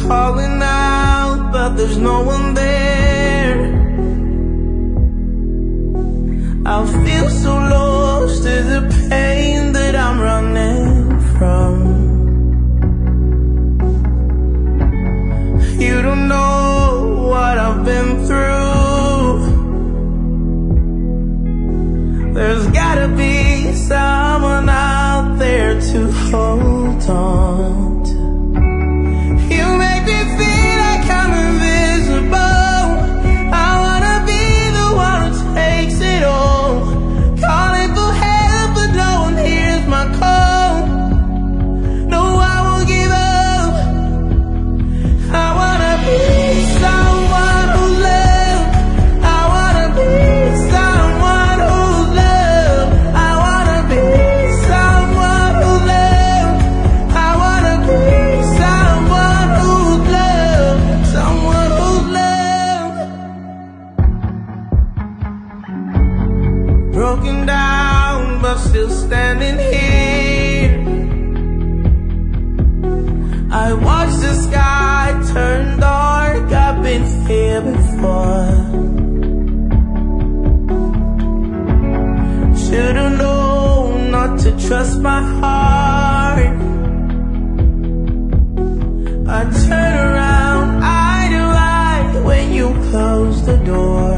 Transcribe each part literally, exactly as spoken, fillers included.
calling out, but there's no one there. I feel so lost to the pain that I'm running from. You don't know what I've been through. There's gotta be someone out there to hold on to. You make me feel like I'm invisible. I wanna be the one who takes it all. Calling for help, but no one hears my call. No, I won't give up. I wanna be someone who loves. I wanna be someone who loves. I wanna be someone who loves. I wanna be someone who loves. Someone who loves. Broken down, but still standing here. I watch the sky turn dark. I've been here before. Should've known not to trust my heart. I turn around eye to eye when you close the door.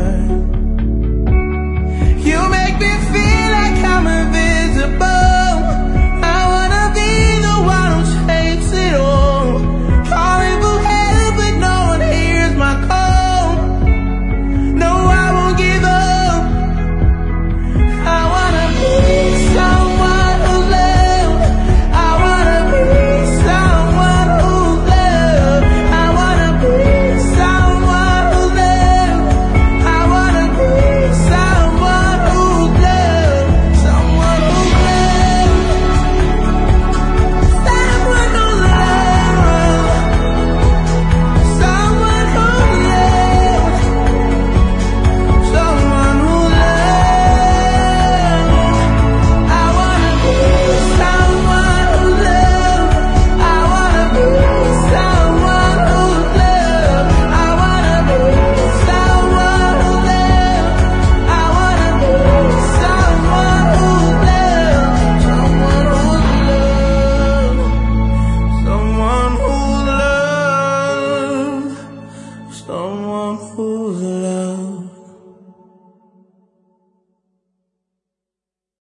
You make me feel like I'm invisible. I wanna be the one who takes it all. Calling for help, but no one hears my call. No, I won't give up. I wanna be someone who loves. I wanna be someone who loves. I wanna be someone who loves. I wanna be someone who loves. Someone who loves. Someone who loves. Someone who loves. Someone who loves. I wanna be someone who loves. I wanna be someone who loves. I wanna be someone who loves. I wanna be someone who loves. Someone who loves. Someone who loves. Someone who loves.